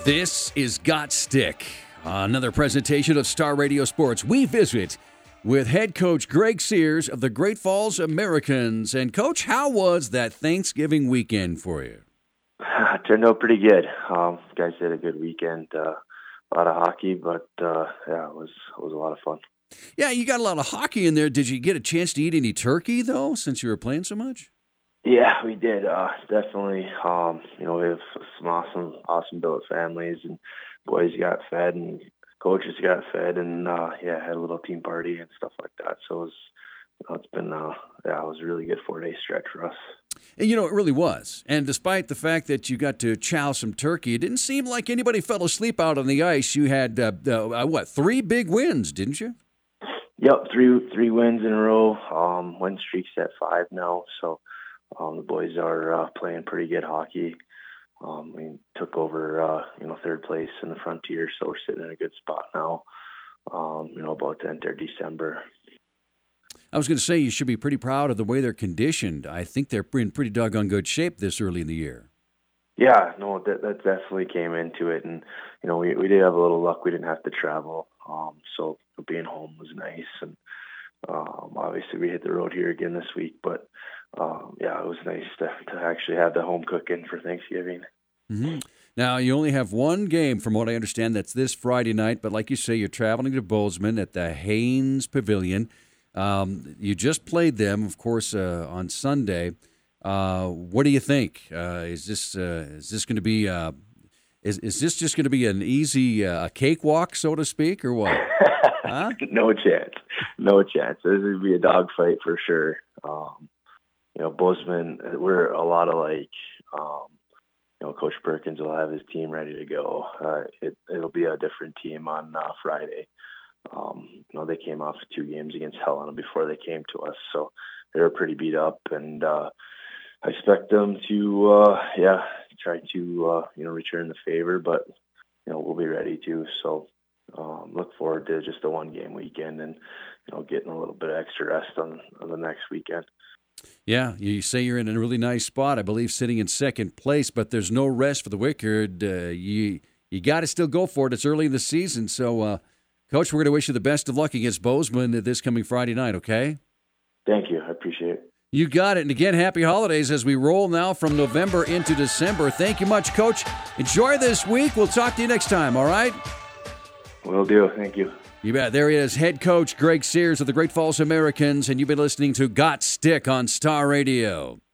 This is Got Stick, another presentation of Star Radio Sports. We visit with head coach Greg Sears of the Great Falls Americans. And, Coach, how was that Thanksgiving weekend for you? It turned out pretty good. Guys did a good weekend. A lot of hockey, but it was a lot of fun. Yeah, you got a lot of hockey in there. Did you get a chance to eat any turkey, though, since you were playing so much? Yeah, we did. Definitely. We have some awesome billet families, and boys got fed, and coaches got fed, and had a little team party and stuff like that. So it's been it was a really good 4-day stretch for us. And, it really was. And despite the fact that you got to chow some turkey, it didn't seem like anybody fell asleep out on the ice. You had, 3 big wins, didn't you? Yep, three wins in a row. Win streak's at 5 now, so the boys are playing pretty good hockey. We took over, third place in the Frontier, so we're sitting in a good spot now, about to enter December. I was going to say you should be pretty proud of the way they're conditioned. I think they're in pretty doggone good shape this early in the year. Yeah, no, that definitely came into it. And, we did have a little luck. We didn't have to travel, so being home was nice. And obviously we hit the road here again this week. But, it was nice to actually have the home cooking for Thanksgiving. Mm-hmm. Now, you only have one game, from what I understand, that's this Friday night. But like you say, you're traveling to Bozeman at the Haynes Pavilion. You just played them, of course, on Sunday. What do you think? Is this going to be is this just going to be an easy cakewalk, so to speak, or what? Huh? No chance. This would be a dogfight for sure. Bozeman, we're a lot of Coach Perkins will have his team ready to go. It'll be a different team on Friday. They came off 2 games against Helena before they came to us, so they were pretty beat up, and I expect them to try to return the favor, but we'll be ready to. So look forward to just a 1-game weekend and getting a little bit of extra rest on the next weekend. Yeah, you say you're in a really nice spot, I believe, sitting in second place, but there's no rest for the wicked. You got to still go for it. It's early in the season, so. Coach, we're going to wish you the best of luck against Bozeman this coming Friday night, okay? Thank you. I appreciate it. You got it. And again, happy holidays as we roll now from November into December. Thank you much, Coach. Enjoy this week. We'll talk to you next time, all right? Will do. Thank you. You bet. There he is, head coach Greg Sears of the Great Falls Americans, and you've been listening to Got Stick on Star Radio.